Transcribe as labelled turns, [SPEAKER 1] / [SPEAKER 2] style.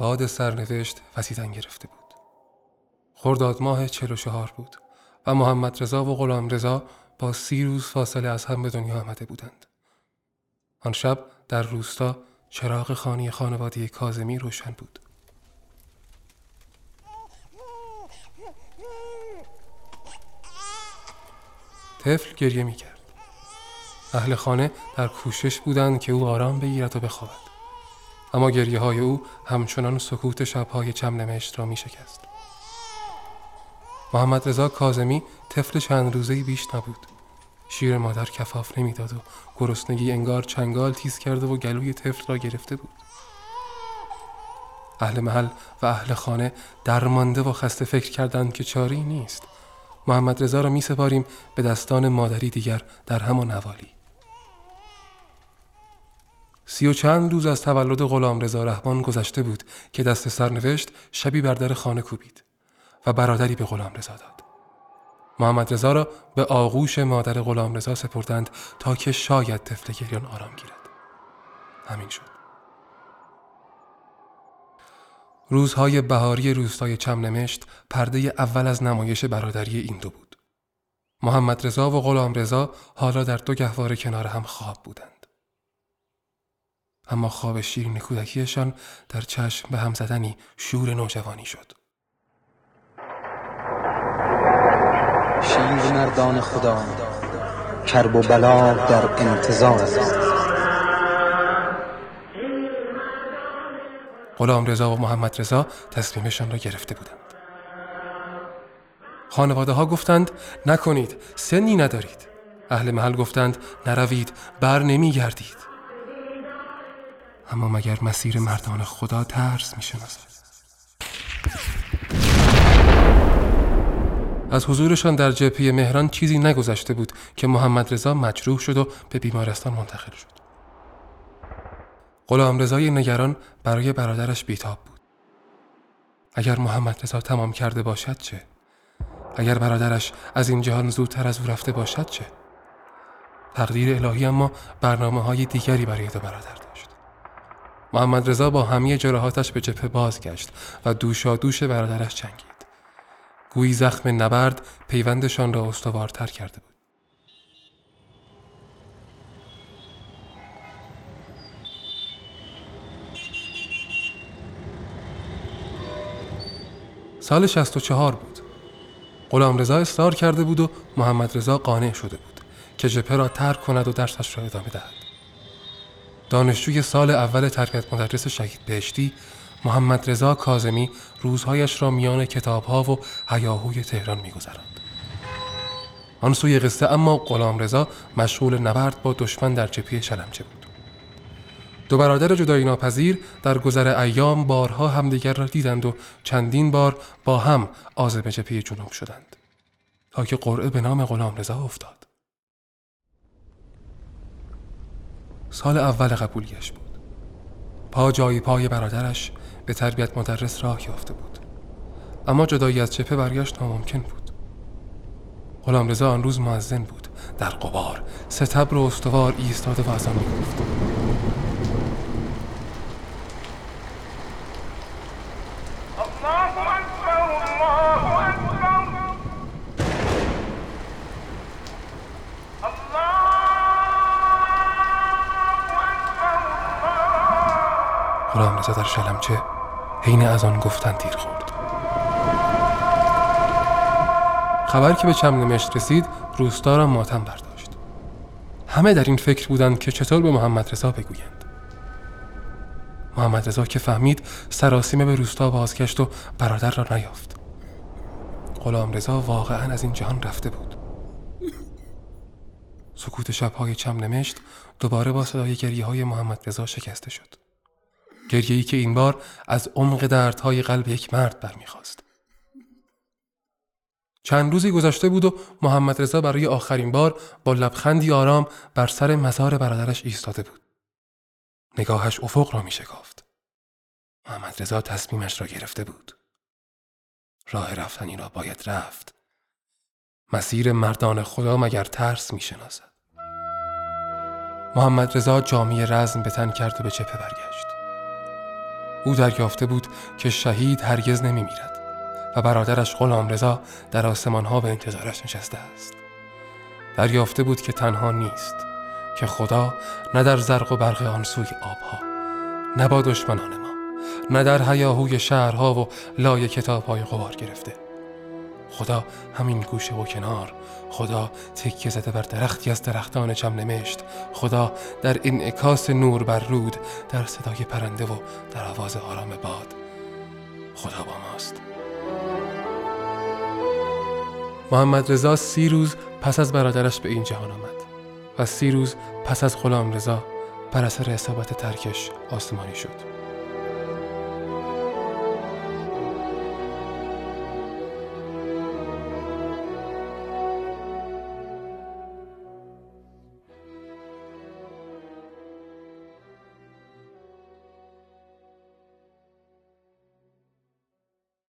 [SPEAKER 1] باد سرنوشت وزیدن گرفته بود. خرداد ماه 44 بود و محمد رضا و غلام رضا با 30 روز فاصله از هم به دنیا آمده بودند. آن شب در روستا چراغ خانه خانواده کاظمی روشن بود. طفل گریه می کرد. اهل خانه در کوشش بودند که او آرام بگیرد و بخوابد. اما گریه های او همچنان سکوت شبهای چمنمشت را می شکست. محمد رضا کاظمی طفل چند روزه‌ای بیش نبود. شیر مادر کفاف نمیداد و گرسنگی انگار چنگال تیز کرده و گلوی طفل را گرفته بود. اهل محل و اهل خانه درمانده و خسته فکر کردند که چاره‌ای نیست. محمد رضا را می سپاریم به دستان مادری دیگر در همان حوالی. 30 و چند روز از تولد غلام رضا رحمان گذشته بود که دست سرنوشت شبی بر در خانه کوبید و برادری به غلام رضا داد. محمد رضا را به آغوش مادر غلام رضا سپردند تا که شاید طفل گریان آرام گیرد. همین شد. روزهای بهاری روستای چمنمشت پرده اول از نمایش برادری این دو بود. محمد رضا و غلام رضا حالا در دو گهواره کنار هم خواب بودند. اما خواب شیرین کودکیشان در چشم به هم زدنی شور نوجوانی شد.
[SPEAKER 2] شیر مردان خدا، کرب و بلا در انتظار.
[SPEAKER 1] غلام رضا و محمد رضا تصمیمشان را گرفته بودند. خانواده ها گفتند نکنید، سنی ندارید. اهل محل گفتند نروید، بر نمی گردید. اما مگر مسیر مردان خدا ترس می شناسد؟ از حضورشان در جبهه مهران چیزی نگذشته بود که محمد رضا مجروح شد و به بیمارستان منتقل شد. غلام رضای نگران برای برادرش بیتاب بود. اگر محمد رضا تمام کرده باشد چه؟ اگر برادرش از این جهان زودتر از او رفته باشد چه؟ تقدیر الهی اما برنامه‌های دیگری برای دو برادر داشت. محمد رضا با همه جراحاتش به جبهه بازگشت و دوشادوش برادرش جنگید. گویی زخم نبرد پیوندشان را استوارتر کرده بود. سال 64 بود. غلام رضا اصرار کرده بود و محمد رضا قانع شده بود که جبهه را ترک کند و درسش را ادامه دهد. دانشجوی سال اول تربیت مدرس شهید بهشتی، محمد رضا کاظمی روزهایش را میان کتاب‌ها و هیاهوی تهران می‌گذراند. آن سوی قصه اما غلام رضا مشغول نبرد با دشمن در جبهه شلمچه بود. دو برادر جدایی ناپذیر در گذر ایام بارها همدیگر را دیدند و چندین بار با هم عازم جبهه جنوب شدند تا که قرعه به نام غلام رضا افتاد. سال اول قبولیش بود. پا جای پای برادرش به تربیت مدرس راه یافته بود، اما جدایی از جبهه برایش ناممکن بود. غلام رضا آن روز مؤذن بود، در غبار ستبر و استوار ایستاده و اذان می‌گفت. غلام رضا در شلمچه حین اذان گفتن تیر خورد. خبر که به چمنمشت رسید روستا را ماتم برداشت. همه در این فکر بودند که چطور به محمد رضا بگویند. محمد رضا که فهمید سراسیمه به روستا بازگشت و برادر را نیافت. غلام رضا واقعا از این جهان رفته بود. سکوت شب‌های چمنمشت دوباره با صدای گریه‌های محمد رضا شکسته شد. گریه‌ای که این بار از عمق دردهای قلب یک مرد برمیخواست. چند روزی گذشته بود و محمد رضا برای آخرین بار با لبخندی آرام بر سر مزار برادرش ایستاده بود. نگاهش افق را میشکافت. محمد رضا تصمیمش را گرفته بود. راه رفتنی را باید رفت. مسیر مردان خدا مگر ترس میشناسد؟ محمد رضا جامه رزم به تن کرد و به جبهه برگشت. او دریافته بود که شهید هرگز نمی‌میرد و برادرش غلامرضا در آسمان‌ها به انتظارش نشسته است. دریافته بود که تنها نیست، که خدا نه در زرق و برق آن سوی آبها، نه با دشمنان ما، نه در هیاهوی شهرها و لای کتاب‌های غبار گرفته. خدا همین گوشه و کنار، خدا تکیه زده بر درختی از درختان چم نمشت، خدا در انعکاس نور بر رود، در صدای پرنده و در آواز آرام باد. خدا با ماست. محمد رضا 30 روز پس از برادرش به این جهان آمد و 30 روز پس از غلامرضا بر اثر اصابت ترکش آسمانی شد.